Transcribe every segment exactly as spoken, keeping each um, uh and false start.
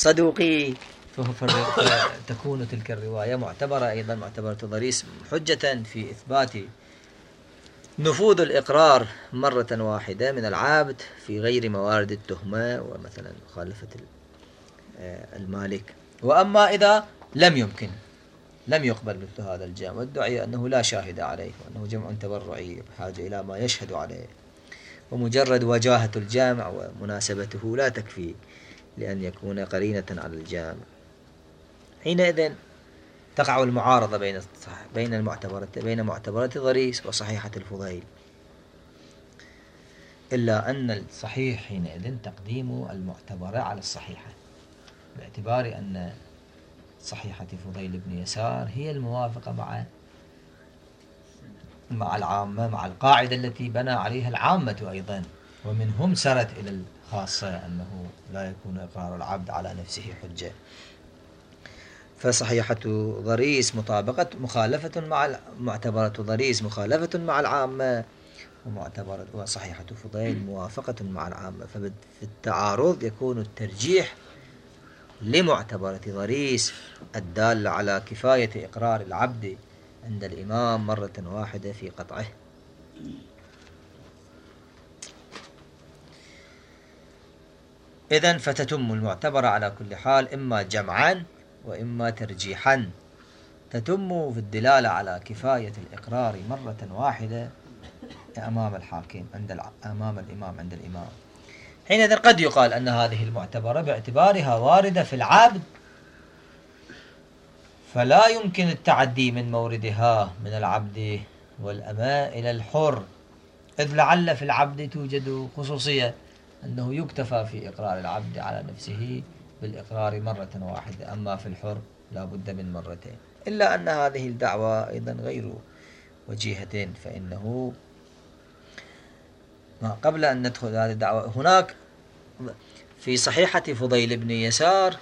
صدوقي، فتكون تلك الرواية معتبرة أيضا معتبرة ضريس حجة في إثبات نفوذ الإقرار مرة واحدة من العبد في غير موارد التهمة ومثلا مخالفة المالك. وأما إذا لم يمكن لم يقبل مثل هذا الجمع وادعي أنه لا شاهد عليه وأنه جمع تبرعي بحاجة إلى ما يشهد عليه، ومجرد وجاهة الجامع ومناسبته لا تكفي لأن يكون قرينة على الجامع، حينئذ تقع المعارضة بين بين المعتبرة بين معتبرة ضريس وصحيحة الفضيل، إلا أن الصحيح حينئذ تقديم المعتبرة على الصحيحة، باعتبار أن صحيحة فضيل بن يسار هي الموافقة مع مع العامة، مع القاعدة التي بنى عليها العامة أيضا، ومنهم سرت إلى الخاصة أنه لا يكون إقرار العبد على نفسه حجة. فصحيحة ضريس مطابقة مخالفة مع معتبرة ضريس مخالفة مع العامة، ومعتبرة وصحيحة فضيل موافقة مع العامة. ففي التعارض يكون الترجيح لمعتبرة ضريس الدالة على كفاية إقرار العبد عند الإمام مرة واحدة في قطعه. إذن فتتم المعتبرة على كل حال إما جمعا وإما ترجيحا. تتم في الدلالة على كفاية الإقرار مرة واحدة أمام الحاكم عند أمام الإمام عند الإمام. حينئذ قد يقال أن هذه المعتبرة باعتبارها واردة في العبد فلا يمكن التعدي من موردها من العبد والأماء إلى الحر، إذ لعل في العبد توجد خصوصية أنه يكتفى في إقرار العبد على نفسه بالإقرار مرة واحدة، أما في الحر لا بد من مرتين. إلا أن هذه الدعوة أيضا غير وجيهة، فإنه ما قبل أن ندخل هذه الدعوة هناك في صحيحة فضيل بن يسار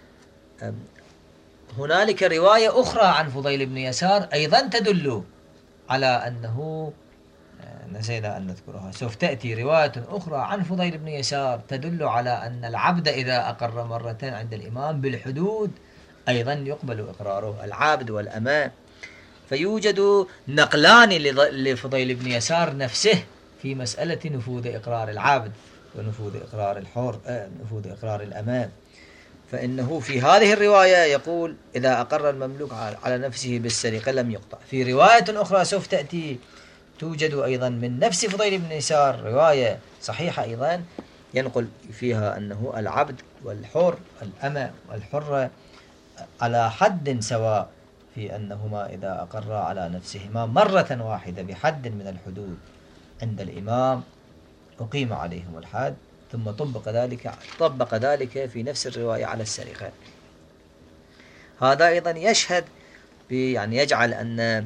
هنالك رواية أخرى عن فضيل بن يسار أيضا تدل على أنه، نسينا أن نذكرها، سوف تأتي رواية أخرى عن فضيل بن يسار تدل على أن العبد إذا أقر مرتين عند الإمام بالحدود أيضا يقبل إقراره العبد والأماء. فيوجد نقلان لفضيل بن يسار نفسه في مسألة نفوذ إقرار العبد ونفوذ إقرار الحر آه نفوذ إقرار الأمام. فإنه في هذه الرواية يقول إذا أقر المملوك على نفسه بالسرقة لم يقطع. في رواية أخرى سوف تأتي توجد أيضا من نفس فضيل بن يسار رواية صحيحة أيضا ينقل فيها أنه العبد والحر الأمة والحرة على حد سواء في أنهما إذا أقر على نفسهما مرة واحدة بحد من الحدود عند الإمام أقيم عليهم الحد، ثم طبق ذلك طبق ذلك في نفس الرواية على السرقة. هذا أيضا يشهد يعني يجعل أن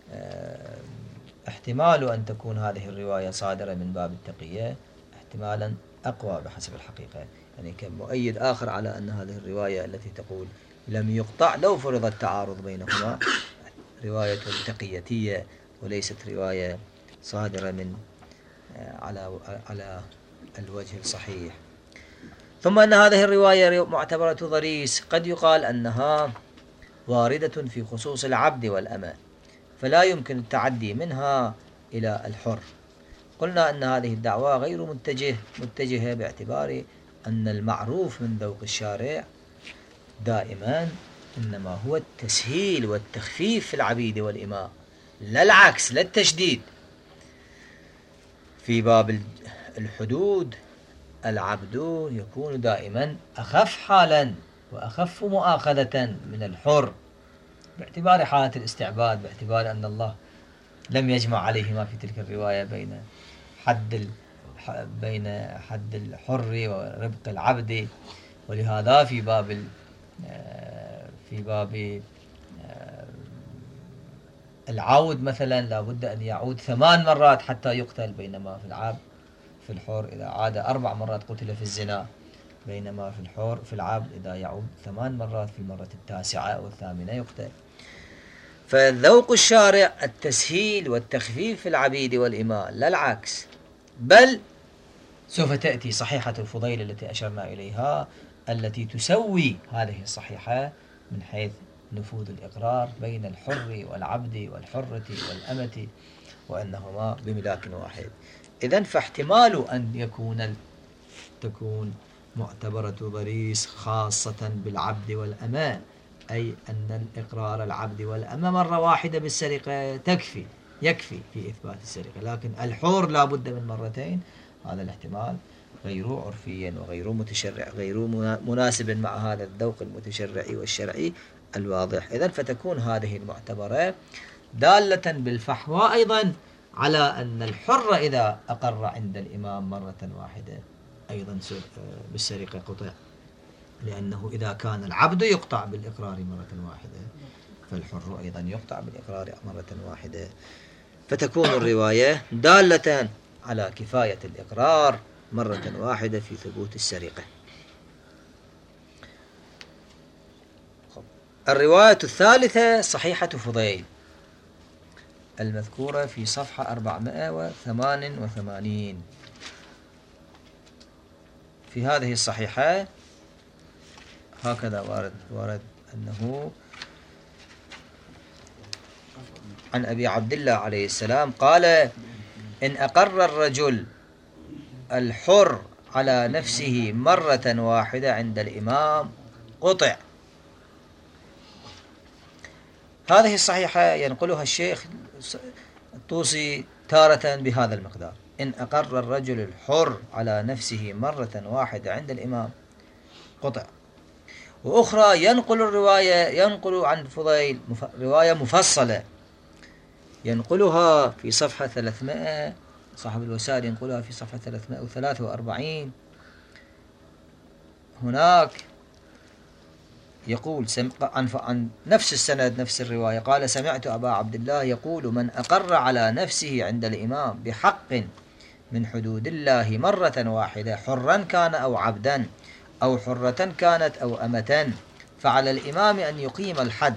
احتمال أن تكون هذه الرواية صادرة من باب التقية احتمالا أقوى بحسب الحقيقة، يعني كمؤيد آخر على أن هذه الرواية التي تقول لم يقطع لو فرض التعارض بينهما رواية تقيتية وليست رواية صادرة من على على الوجه الصحيح. ثم أن هذه الرواية معتبرة ضريس قد يقال أنها واردة في خصوص العبد والأمة فلا يمكن التعدي منها إلى الحر. قلنا أن هذه الدعوة غير متجه متجهة باعتبار أن المعروف من ذوق الشارع دائما إنما هو التسهيل والتخفيف في العبيد والإماء، لا العكس، لا التشديد. في باب الحدود العبد يكون دائما أخف حالا وأخف مؤاخذة من الحر باعتبار حالة الاستعباد، باعتبار أن الله لم يجمع عليهما في تلك الرواية بين حد بين حد الحر وربق العبد. ولهذا في باب في باب العود مثلا لابد أن يعود ثمان مرات حتى يقتل، بينما في العبد في الحر إذا عاد أربع مرات قتل في الزنا، بينما في الحر في العبد إذا يعود ثمان مرات في المرة التاسعة أو الثامنة يقتل. فذوق الشارع التسهيل والتخفيف في العبيد والإماء لا العكس، بل سوف تأتي صحيحة الفضيل التي أشرنا إليها التي تسوي هذه الصحيحة من حيث نفوذ الإقرار بين الحر والعبد والحرة والأمة وأنهما بملاك واحد. إذن فاحتمال أن يكون تكون معتبرة ضريس خاصة بالعبد والأمة، أي أن الإقرار العبد والأمة مرة واحدة بالسرقة تكفي يكفي في إثبات السرقة، لكن الحر لا بد من مرتين، هذا الاحتمال غير عرفيا وغير متشرع غير مناسب مع هذا الذوق المتشرعي والشرعي الواضح. إذن فتكون هذه المعتبرة دالة بالفحوى أيضا على أن الحر إذا أقر عند الإمام مرة واحدة أيضا بالسرقة قطع، لأنه إذا كان العبد يقطع بالإقرار مرة واحدة فالحر أيضا يقطع بالإقرار مرة واحدة، فتكون الرواية دالة على كفاية الإقرار مرة واحدة في ثبوت السرقة. الرواية الثالثة صحيحة فضيل المذكورة في صفحة أربعمائة وثمانية وثمانين. في هذه الصحيحة هكذا وارد وارد أنه عن أبي عبد الله عليه السلام قال: إن أقر الرجل الحر على نفسه مرة واحدة عند الإمام قطع. هذه الصحيحة ينقلها الشيخ الطوسي تارة بهذا المقدار: إن أقر الرجل الحر على نفسه مرة واحدة عند الإمام قطع. وأخرى ينقل الرواية ينقل عن فضيل رواية مفصلة ينقلها في صفحة ثلاثمائة، صاحب الوسائل ينقلها في صفحة ثلاثمائة وثلاثة وأربعين. هناك يقول عن عن نفس السند نفس الرواية قال: سمعت أبا عبد الله يقول: من أقر على نفسه عند الإمام بحق من حدود الله مرة واحدة حرا كان أو عبدا أو حرة كانت أو أمة، فعلى الإمام أن يقيم الحد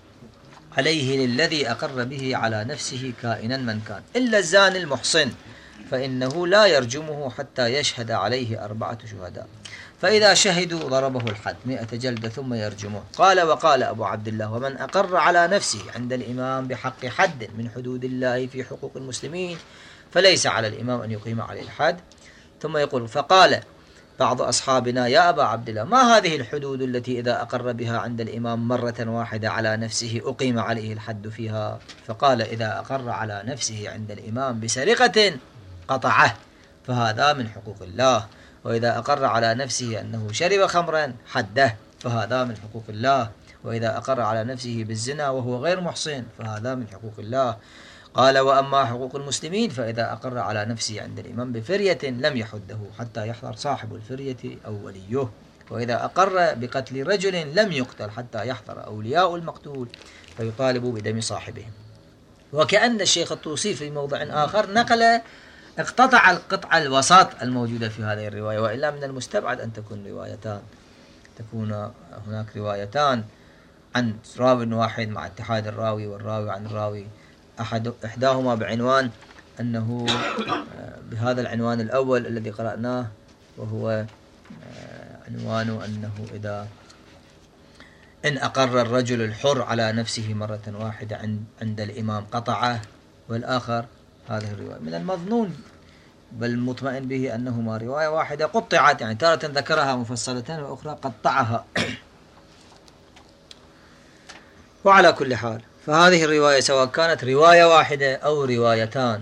عليه للذي أقر به على نفسه كائنا من كان، إلا الزاني المحصن فإنه لا يرجمه حتى يشهد عليه أربعة شهداء، فإذا شهدوا ضربه الحد مئة جلدة ثم يرجمه. قال: وقال أبو عبد الله: ومن أقر على نفسه عند الإمام بحق حد من حدود الله في حقوق المسلمين فليس على الإمام أن يقيم عليه الحد. ثم يقول: فقال بعض أصحابنا: يا أبا عبد الله، ما هذه الحدود التي إذا أقر بها عند الإمام مرة واحدة على نفسه أقيم عليه الحد فيها؟ فقال: إذا أقر على نفسه عند الإمام بسرقة قطعه فهذا من حقوق الله، وإذا أقر على نفسه أنه شرب خمرا حده فهذا من حقوق الله، وإذا أقر على نفسه بالزنا وهو غير محصن فهذا من حقوق الله. قال: وأما حقوق المسلمين فإذا أقر على نفسه عند الإمام بفرية لم يحده حتى يحضر صاحب الفرية أو وليه، وإذا أقر بقتل رجل لم يقتل حتى يحضر أولياء المقتول فيطالبوا بدم صاحبهم. وكأن الشيخ الطوسي في موضع آخر نقل اقتطع القطعة الوسط الموجودة في هذه الرواية، وإلا من المستبعد أن تكون روايتان تكون هناك روايتان عن راوي واحد مع اتحاد الراوي والراوي عن الراوي، أحد إحداهما بعنوان أنه بهذا العنوان الأول الذي قرأناه، وهو عنوان أنه إذا إن أقر الرجل الحر على نفسه مرة واحدة عند الإمام قطعه، والآخر هذه الرواية من المظنون بل مطمئن به أنهما رواية واحدة قطعت، يعني تارة ذكرها مفصلة وأخرى قطعها. وعلى كل حال فهذه الرواية سواء كانت رواية واحدة أو روايتان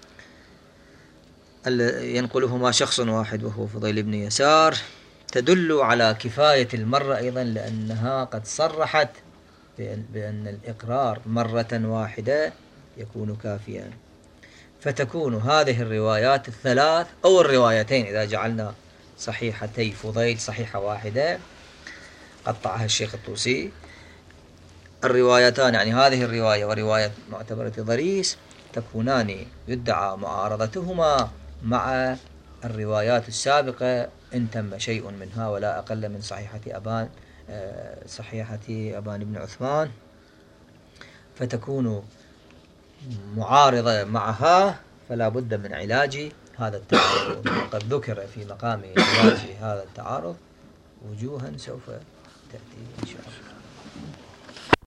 ينقلهما شخص واحد وهو فضيل بن يسار تدل على كفاية المرة أيضا، لأنها قد صرحت بأن, بأن الإقرار مرة واحدة يكون كافيا، فتكون هذه الروايات الثلاث أو الروايتين إذا جعلنا صحيحتي فضيل صحيحة واحدة قطعها الشيخ الطوسي، الروايتان يعني هذه الرواية ورواية معتبرة ضريس تكونان يدعى معارضتهما مع الروايات السابقة إن تم شيء منها ولا أقل من صحيحة أبان صحيحة أبان بن عثمان، فتكون معارضة معها، فلا بد من علاج هذا التعارض، وقد ذكر في مقام علاج هذا التعارض وجوها سوف تأتي.